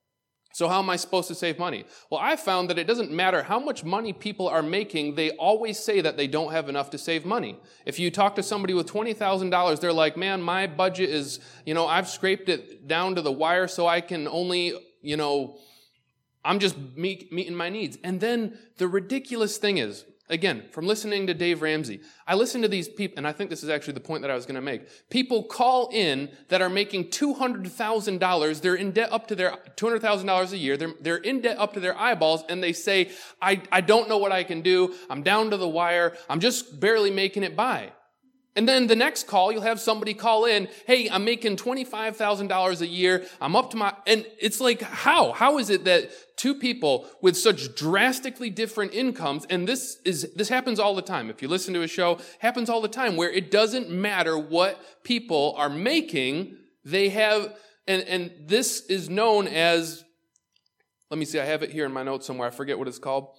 So how am I supposed to save money? Well, I found that it doesn't matter how much money people are making, they always say that they don't have enough to save money. If you talk to somebody with twenty thousand dollars, they're like, man, my budget is, you know, I've scraped it down to the wire so I can only, you know, I'm just meet, meeting my needs. And then the ridiculous thing is, again, from listening to Dave Ramsey, I listen to these people, and I think this is actually the point that I was going to make. People call in that are making two hundred thousand dollars. They're in debt up to their two hundred thousand dollars a year. They're, they're in debt up to their eyeballs, and they say, I, I don't know what I can do. I'm down to the wire. I'm just barely making it by. And then the next call, you'll have somebody call in, hey, I'm making twenty-five thousand dollars a year. I'm up to my, and it's like, how? How is it that two people with such drastically different incomes, and this is, this happens all the time. If you listen to a show, happens all the time where it doesn't matter what people are making, they have, and, and this is known as, let me see, I have it here in my notes somewhere. I forget what it's called.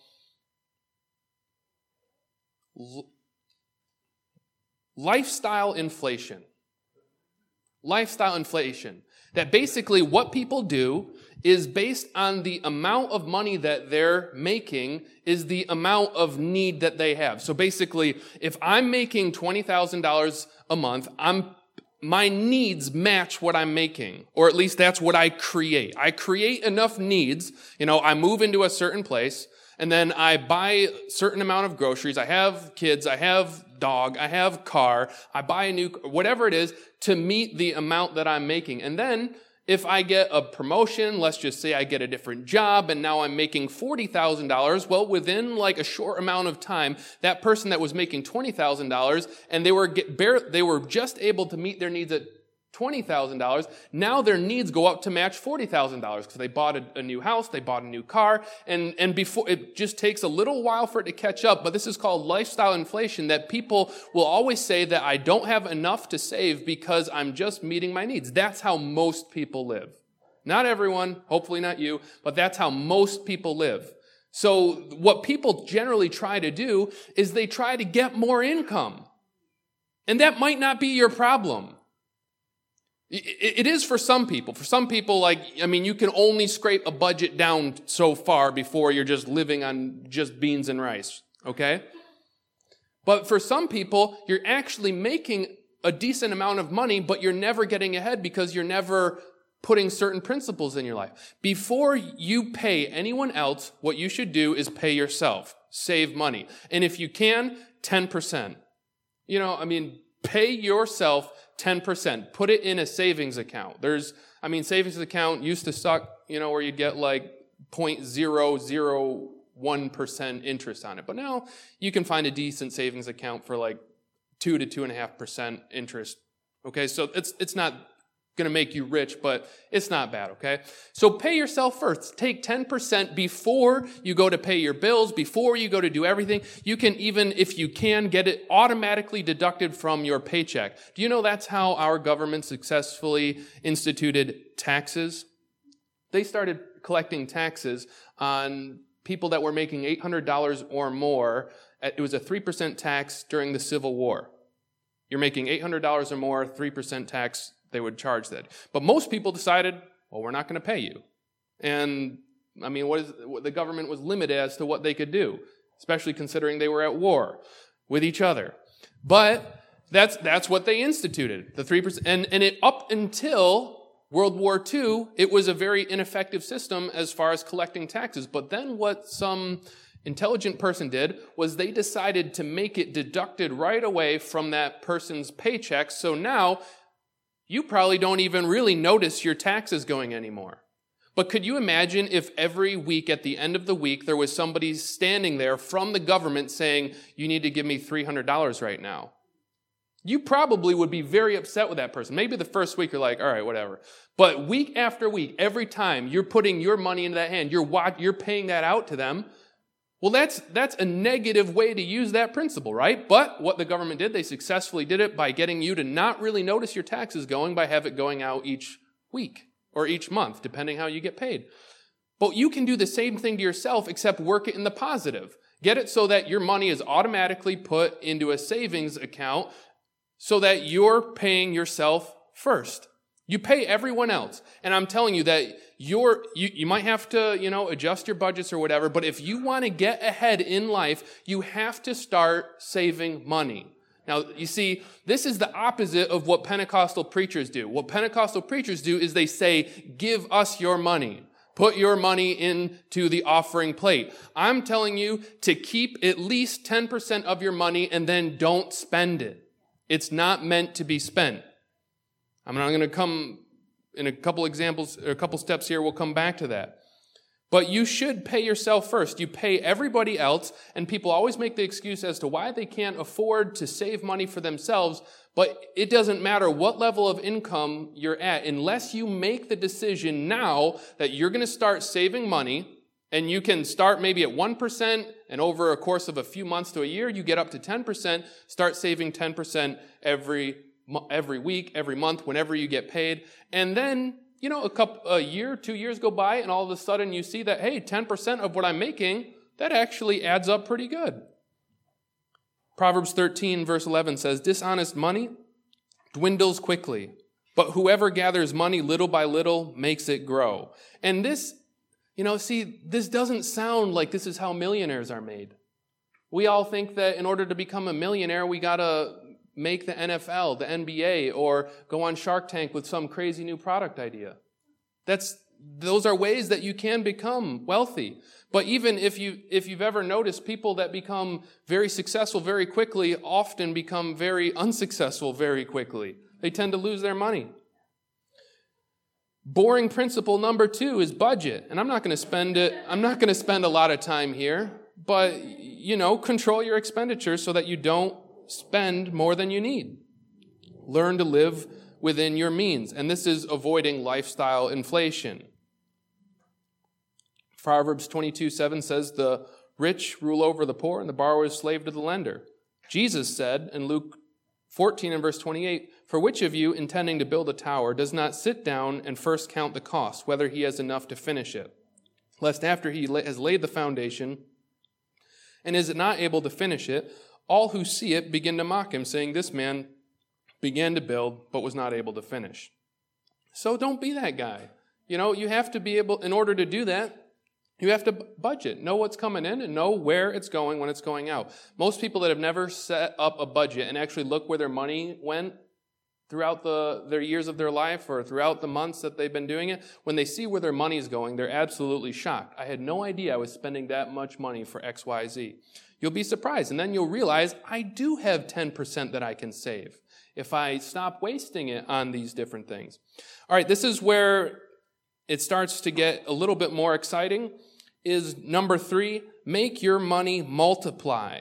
L- Lifestyle inflation. Lifestyle inflation. That basically what people do is based on the amount of money that they're making is the amount of need that they have. So basically, if I'm making twenty thousand dollars a month, I'm my needs match what I'm making, or at least that's what I create. I create enough needs. You know, I move into a certain place, and then I buy a certain amount of groceries. I have kids. I have dog. I have car. I buy a new, whatever it is, to meet the amount that I'm making. And then if I get a promotion, let's just say I get a different job and now I'm making forty thousand dollars, well, within like a short amount of time, that person that was making twenty thousand dollars and they were get bare, they were just able to meet their needs at twenty thousand dollars, now their needs go up to match forty thousand dollars because they bought a, a new house, they bought a new car, and, and before it just takes a little while for it to catch up, but this is called lifestyle inflation, that people will always say that I don't have enough to save because I'm just meeting my needs. That's how most people live. Not everyone, hopefully not you, but that's how most people live. So what people generally try to do is they try to get more income. And that might not be your problem. It is for some people. For some people, like, I mean, you can only scrape a budget down so far before you're just living on just beans and rice, okay? But for some people, you're actually making a decent amount of money, but you're never getting ahead because you're never putting certain principles in your life. Before you pay anyone else, what you should do is pay yourself. Save money. And if you can, ten percent. You know, I mean, pay yourself ten percent. Put it in a savings account. There's, I mean, savings account used to suck, you know, where you'd get like zero point zero zero one percent interest on it. But now you can find a decent savings account for like two to two and a half percent interest. Okay, so it's it's not going to make you rich, but it's not bad, okay? So pay yourself first. Take ten percent before you go to pay your bills, before you go to do everything. You can even, if you can, get it automatically deducted from your paycheck. Do you know that's how our government successfully instituted taxes? They started collecting taxes on people that were making eight hundred dollars or more. It was a three percent tax during the Civil War. You're making eight hundred dollars or more, three percent tax, they would charge that. But most people decided, well, we're not going to pay you. And, I mean, what is the government was limited as to what they could do, especially considering they were at war with each other. But that's that's what they instituted, the three percent. And, and it up until World War Two, it was a very ineffective system as far as collecting taxes. But then what some intelligent person did was they decided to make it deducted right away from that person's paycheck. So now you probably don't even really notice your taxes going anymore. But could you imagine if every week at the end of the week there was somebody standing there from the government saying, you need to give me three hundred dollars right now? You probably would be very upset with that person. Maybe the first week you're like, all right, whatever. But week after week, every time you're putting your money into that hand, you're watch, you're paying that out to them. Well, that's that's a negative way to use that principle, right? But what the government did, they successfully did it by getting you to not really notice your taxes going, by have it going out each week or each month, depending how you get paid. But you can do the same thing to yourself, except work it in the positive. Get it so that your money is automatically put into a savings account so that you're paying yourself first. You pay everyone else. And I'm telling you that you're, you, you might have to, you know, adjust your budgets or whatever, but if you want to get ahead in life, you have to start saving money. Now, you see, this is the opposite of what Pentecostal preachers do. What Pentecostal preachers do is they say, give us your money. Put your money into the offering plate. I'm telling you to keep at least ten percent of your money and then don't spend it. It's not meant to be spent. I'm not going to come in a couple examples, or a couple steps here, we'll come back to that. But you should pay yourself first. You pay everybody else, and people always make the excuse as to why they can't afford to save money for themselves, but it doesn't matter what level of income you're at. Unless you make the decision now that you're going to start saving money, and you can start maybe at one percent, and over a course of a few months to a year, you get up to ten percent, start saving ten percent every every week, every month, whenever you get paid. And then, you know, a couple, a year, two years go by, and all of a sudden you see that, hey, ten percent of what I'm making, that actually adds up pretty good. Proverbs thirteen, verse eleven says, dishonest money dwindles quickly, but whoever gathers money little by little makes it grow. And this, you know, see, this doesn't sound like this is how millionaires are made. We all think that in order to become a millionaire, we gotta make the N F L, the N B A, or go on Shark Tank with some crazy new product idea. That's, those are ways that you can become wealthy. But even if you, if you've ever noticed, people that become very successful very quickly often become very unsuccessful very quickly. They tend to lose their money. Boring principle number two is budget. And I'm not going to spend it, I'm not going to spend a lot of time here, but, you know, control your expenditures so that you don't spend more than you need. Learn to live within your means. And this is avoiding lifestyle inflation. Proverbs twenty-two seven says, the rich rule over the poor and the borrower is slave to the lender. Jesus said in Luke fourteen and verse twenty-eight, for which of you, intending to build a tower, does not sit down and first count the cost, whether he has enough to finish it? Lest after he has laid the foundation and is not able to finish it, all who see it begin to mock him, saying, this man began to build but was not able to finish. So don't be that guy. You know, you have to be able, in order to do that, you have to budget, know what's coming in and know where it's going when it's going out. Most people that have never set up a budget and actually look where their money went throughout the their years of their life or throughout the months that they've been doing it, when they see where their money's going, they're absolutely shocked. I had no idea I was spending that much money for X Y Z. You'll be surprised, and then you'll realize I do have ten percent that I can save if I stop wasting it on these different things. All right, this is where it starts to get a little bit more exciting. Is number three, make your money multiply.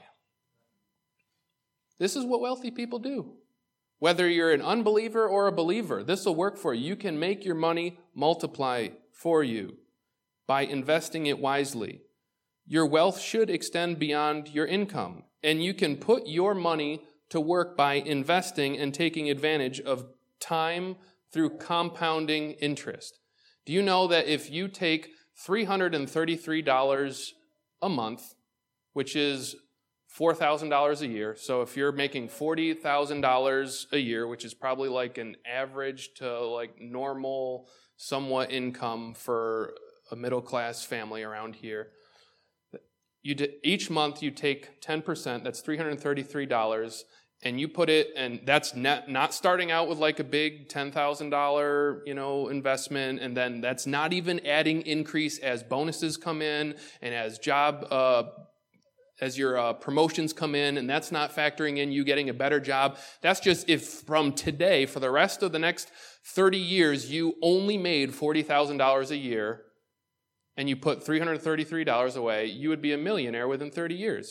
This is what wealthy people do. Whether you're an unbeliever or a believer, this will work for you. You can make your money multiply for you by investing it wisely. Your wealth should extend beyond your income, and you can put your money to work by investing and taking advantage of time through compounding interest. Do you know that if you take three hundred thirty-three dollars a month, which is four thousand dollars a year. So if you're making forty thousand dollars a year, which is probably like an average to like normal, somewhat income for a middle-class family around here, you d- each month you take ten percent, that's three hundred thirty-three dollars, and you put it, and that's net, not starting out with like a big ten thousand dollars, you know, investment, and then that's not even adding increase as bonuses come in and as job, uh, as your uh, promotions come in, and that's not factoring in you getting a better job. That's just if from today, for the rest of the next thirty years, you only made forty thousand dollars a year, and you put three hundred thirty-three dollars away, you would be a millionaire within thirty years.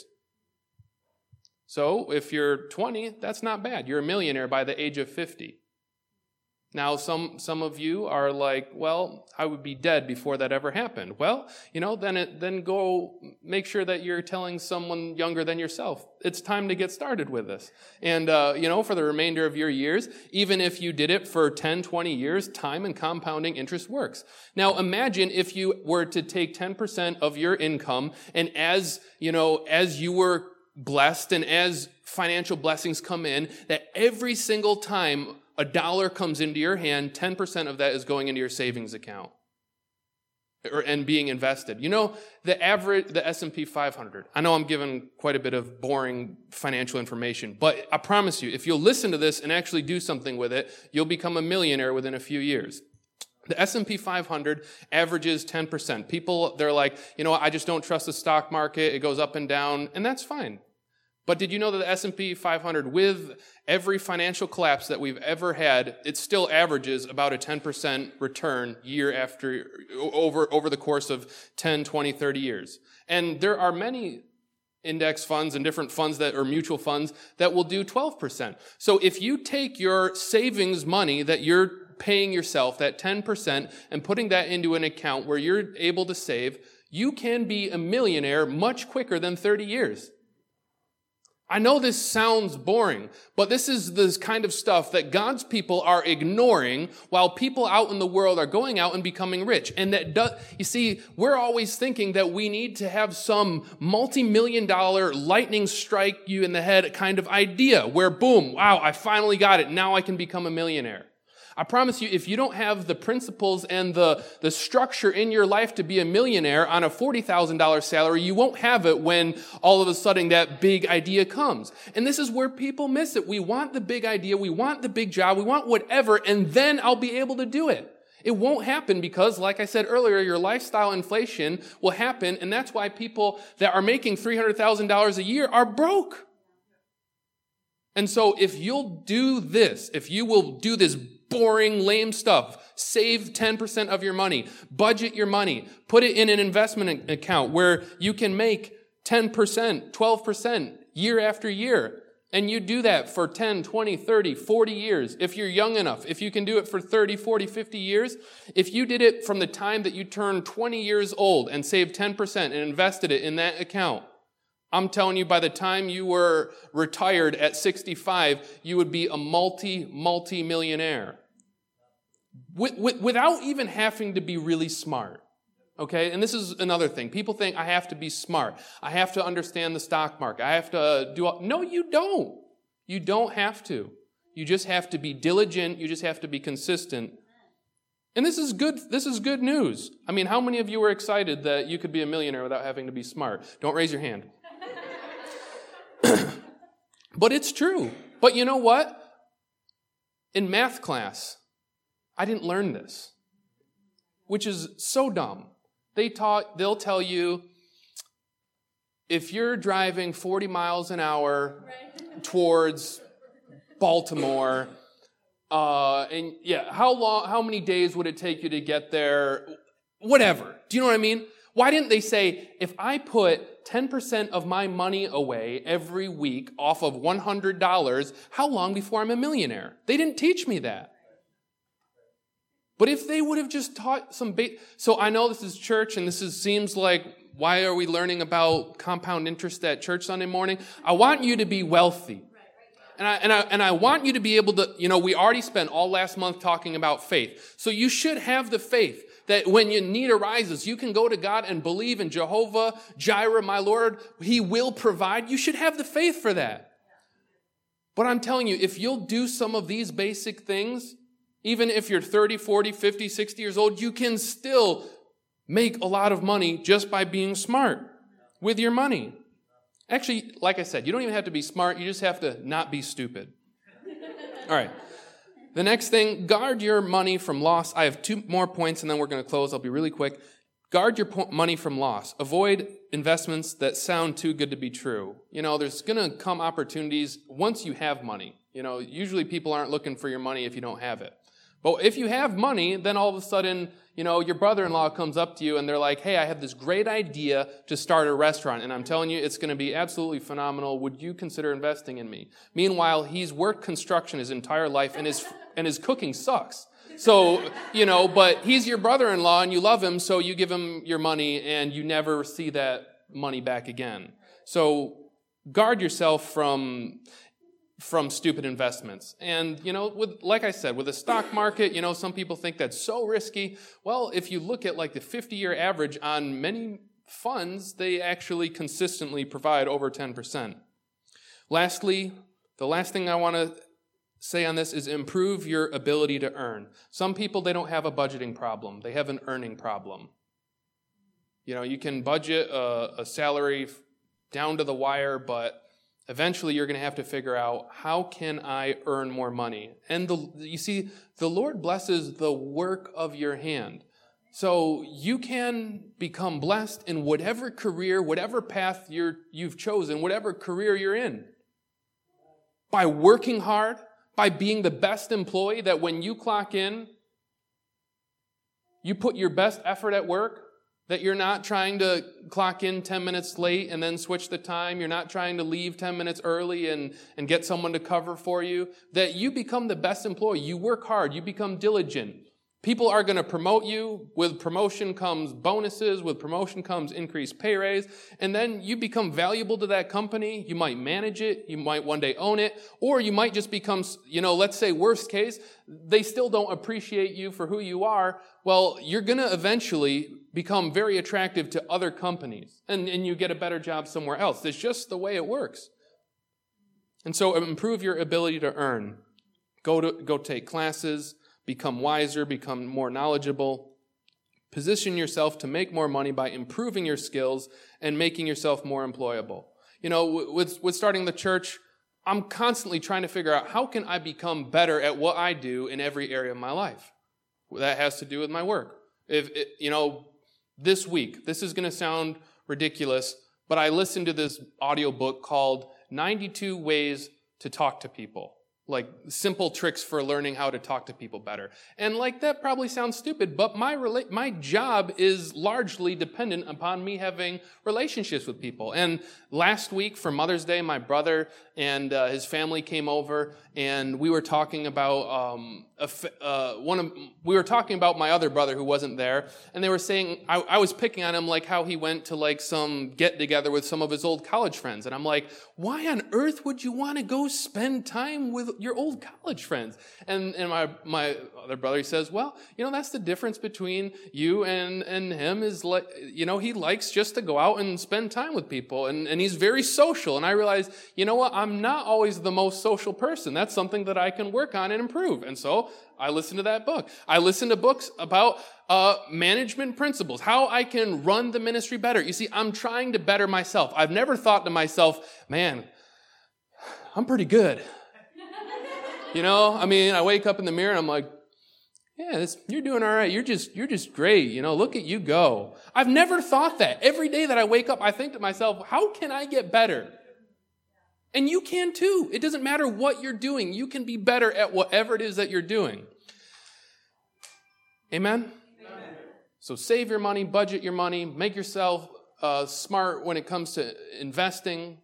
So if you're twenty, that's not bad. You're a millionaire by the age of fifty. Now, some some of you are like, well, I would be dead before that ever happened. Well, you know, then it, then go make sure that you're telling someone younger than yourself, it's time to get started with this. And, uh, you know, for the remainder of your years, even if you did it for ten, twenty years, time and compounding interest works. Now, imagine if you were to take ten percent of your income, and as, you know, as you were blessed and as financial blessings come in, that every single time a dollar comes into your hand, ten percent of that is going into your savings account or, and being invested. You know, the average, the S and P five hundred, I know I'm giving quite a bit of boring financial information, but I promise you, if you'll listen to this and actually do something with it, you'll become a millionaire within a few years. The S and P five hundred averages ten percent. People, they're like, you know, I just don't trust the stock market. It goes up and down, and that's fine. But did you know that the S and P five hundred, with every financial collapse that we've ever had, it still averages about a ten percent return year after, over, over the course of ten, twenty, thirty years. And there are many index funds and different funds that are mutual funds that will do twelve percent. So if you take your savings money that you're paying yourself, that ten percent, and putting that into an account where you're able to save, you can be a millionaire much quicker than thirty years. I know this sounds boring, but this is the kind of stuff that God's people are ignoring while people out in the world are going out and becoming rich. And that, does, you see, we're always thinking that we need to have some multi-million dollar lightning strike you in the head kind of idea where, boom, wow, I finally got it. Now I can become a millionaire. I promise you, if you don't have the principles and the, the structure in your life to be a millionaire on a forty thousand dollars salary, you won't have it when all of a sudden that big idea comes. And this is where people miss it. We want the big idea, we want the big job, we want whatever, and then I'll be able to do it. It won't happen because, like I said earlier, your lifestyle inflation will happen, and that's why people that are making three hundred thousand dollars a year are broke. And so if you'll do this, if you will do this boring, lame stuff, Save ten percent of your money. Budget your money. Put it in an investment account where you can make ten percent, twelve percent year after year. And you do that for ten, twenty, thirty, forty years. If you're young enough, if you can do it for thirty, forty, fifty years, if you did it from the time that you turned twenty years old and saved ten percent and invested it in that account, I'm telling you, by the time you were retired at sixty-five, you would be a multi, multi-millionaire. With, with, without even having to be really smart. Okay, and this is another thing. People think I have to be smart. I have to understand the stock market. I have to do all... No, you don't. You don't have to. You just have to be diligent. You just have to be consistent. And this is good. This is good news. I mean, how many of you were excited that you could be a millionaire without having to be smart? Don't raise your hand. But it's true. But you know what? In math class, I didn't learn this, which is so dumb. They taught, they'll tell you, if you're driving forty miles an hour right. towards Baltimore, uh, and yeah, how long, how many days would it take you to get there? Whatever. Do you know what I mean? Why didn't they say, if I put ten percent of my money away every week off of one hundred dollars, how long before I'm a millionaire? They didn't teach me that. But if they would have just taught some ba- so I know this is church and this is, seems like, why are we learning about compound interest at church Sunday morning? I want you to be wealthy. And I, and I, and I want you to be able to, you know, we already spent all last month talking about faith. So you should have the faith that when your need arises, you can go to God and believe in Jehovah, Jireh, my Lord. He will provide. You should have the faith for that. But I'm telling you, if you'll do some of these basic things, even if you're thirty, forty, fifty, sixty years old, you can still make a lot of money just by being smart with your money. Actually, like I said, you don't even have to be smart. You just have to not be stupid. All right. The next thing, guard your money from loss. I have two more points and then we're going to close. I'll be really quick. Guard your po- money from loss. Avoid investments that sound too good to be true. You know, there's going to come opportunities once you have money. You know, usually people aren't looking for your money if you don't have it. But if you have money, then all of a sudden, you know, your brother-in-law comes up to you and they're like, hey, I have this great idea to start a restaurant. And I'm telling you, it's going to be absolutely phenomenal. Would you consider investing in me? Meanwhile, he's worked construction his entire life and his, and his cooking sucks. So, you know, but he's your brother-in-law and you love him, so you give him your money and you never see that money back again. So guard yourself from... from stupid investments. And, you know, with, like I said, with the stock market, you know, some people think that's so risky. Well, if you look at like the fifty-year average on many funds, they actually consistently provide over ten percent. Lastly, the last thing I want to say on this is improve your ability to earn. Some people, they don't have a budgeting problem. They have an earning problem. You know, you can budget a, a salary down to the wire, but eventually, you're going to have to figure out, how can I earn more money? And the, you see, the Lord blesses the work of your hand. So you can become blessed in whatever career, whatever path you're, you've chosen, whatever career you're in. By working hard, by being the best employee, that when you clock in, you put your best effort at work. That you're not trying to clock in ten minutes late and then switch the time. You're not trying to leave ten minutes early and, and get someone to cover for you. That you become the best employee. You work hard. You become diligent. People are going to promote you. With promotion comes bonuses. With promotion comes increased pay raise. And then you become valuable to that company. You might manage it. You might one day own it. Or you might just become, you know, let's say worst case, they still don't appreciate you for who you are. Well, you're going to eventually become very attractive to other companies. And, and you get a better job somewhere else. It's just the way it works. And so improve your ability to earn. Go to, go take classes. Become wiser, become more knowledgeable. Position yourself to make more money by improving your skills and making yourself more employable. You know, with, with starting the church, I'm constantly trying to figure out, how can I become better at what I do in every area of my life? That has to do with my work. If it, you know, this week, this is going to sound ridiculous, but I listened to this audiobook called ninety-two Ways to Talk to People. like simple tricks for learning how to talk to people better. And like that probably sounds stupid, but my rela- my job is largely dependent upon me having relationships with people. And last week for Mother's Day, my brother and uh, his family came over, and we were talking about um, a, uh, one of we were talking about my other brother who wasn't there, and they were saying I, I was picking on him like how he went to like some get together with some of his old college friends, and I'm like, why on earth would you want to go spend time with your old college friends? And and my my other brother, he says, well, you know, that's the difference between you and and him is like, you know, he likes just to go out and spend time with people, and and he's very social. And I realized, you know what, I'm not always the most social person. That's something that I can work on and improve. And so I listened to that book. I listened to books about uh, management principles, how I can run the ministry better. You see, I'm trying to better myself. I've never thought to myself, man, I'm pretty good. You know, I mean, I wake up in the mirror and I'm like, yeah, this, you're doing all right. You're just, you're just great. You know, look at you go. I've never thought that. Every day that I wake up, I think to myself, how can I get better? And you can too. It doesn't matter what you're doing. You can be better at whatever it is that you're doing. Amen? Amen. So save your money, budget your money, make yourself uh, smart when it comes to investing.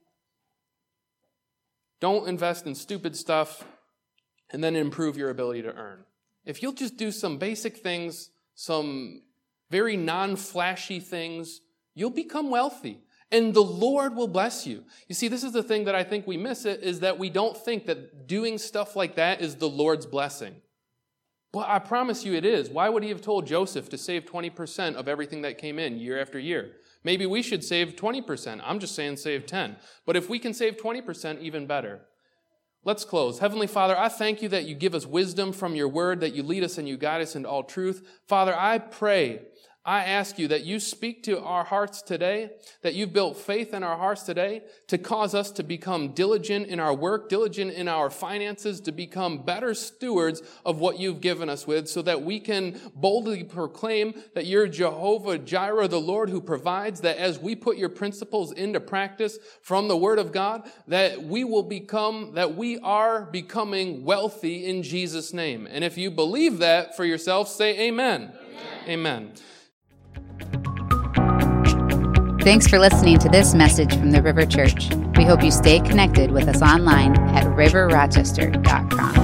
Don't invest in stupid stuff, and then improve your ability to earn. If you'll just do some basic things, some very non-flashy things, you'll become wealthy. And the Lord will bless you. You see, this is the thing that I think we miss it, is that we don't think that doing stuff like that is the Lord's blessing. But I promise you it is. Why would he have told Joseph to save twenty percent of everything that came in year after year? Maybe we should save twenty percent. I'm just saying save ten. But if we can save twenty percent, even better. Let's close. Heavenly Father, I thank you that you give us wisdom from your word, that you lead us and you guide us into all truth. Father, I pray, I ask you that you speak to our hearts today, that you've built faith in our hearts today to cause us to become diligent in our work, diligent in our finances, to become better stewards of what you've given us with, so that we can boldly proclaim that you're Jehovah Jireh, the Lord who provides, that as we put your principles into practice from the Word of God, that we will become, that we are becoming wealthy in Jesus' name. And if you believe that for yourself, say amen. Amen. Amen. Thanks for listening to this message from the River Church. We hope you stay connected with us online at river rochester dot com.